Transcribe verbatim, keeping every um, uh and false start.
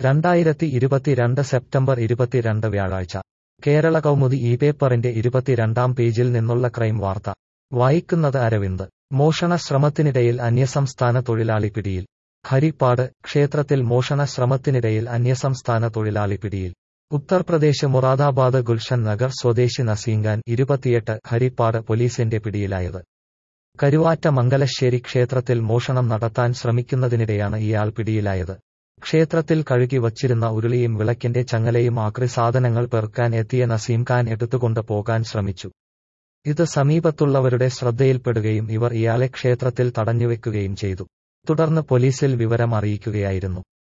രണ്ടായിരത്തി ഇരുപത്തിരണ്ട് സെപ്റ്റംബർ ഇരുപത്തിരണ്ട് വ്യാഴാഴ്ച കേരള കൗമുദി ഈ പേപ്പറിന്റെ ഇരുപത്തിരണ്ടാം പേജിൽ നിന്നുള്ള ക്രൈം വാർത്ത വായിക്കുന്നത് അരവിന്ദ്. മോഷണ ശ്രമത്തിനിടയിൽ അന്യസംസ്ഥാന തൊഴിലാളി പിടിയിൽ. ഹരിപ്പാട് ക്ഷേത്രത്തിൽ മോഷണ ശ്രമത്തിനിടയിൽ അന്യസംസ്ഥാന തൊഴിലാളി പിടിയിൽ. ഉത്തർപ്രദേശ് മുറാദാബാദ് ഗുൽഷൻ നഗർ സ്വദേശി നസീംഖാൻ ഇരുപത്തിയെട്ട് ഹരിപ്പാട് പോലീസിന്റെ പിടിയിലായത്. കരുവാറ്റ മംഗലശ്ശേരി ക്ഷേത്രത്തിൽ മോഷണം നടത്താൻ ശ്രമിക്കുന്നതിനിടെയാണ് ഇയാൾ പിടിയിലായത്. ക്ഷേത്രത്തിൽ കഴുകി വച്ചിരുന്ന ഉരുളിയും വിളക്കിന്റെ ചങ്ങലയും ആക്രി സാധനങ്ങൾ പെറുക്കാൻ എത്തിയ നസീംഖാൻ എടുത്തുകൊണ്ട് പോകാൻ ശ്രമിച്ചു. ഇത് സമീപത്തുള്ളവരുടെ ശ്രദ്ധയിൽപ്പെടുകയും ഇവർ ഇയാളെ ക്ഷേത്രത്തിൽ തടഞ്ഞുവെക്കുകയും ചെയ്തു. തുടർന്ന് പോലീസിൽ വിവരം അറിയിക്കുകയായിരുന്നു.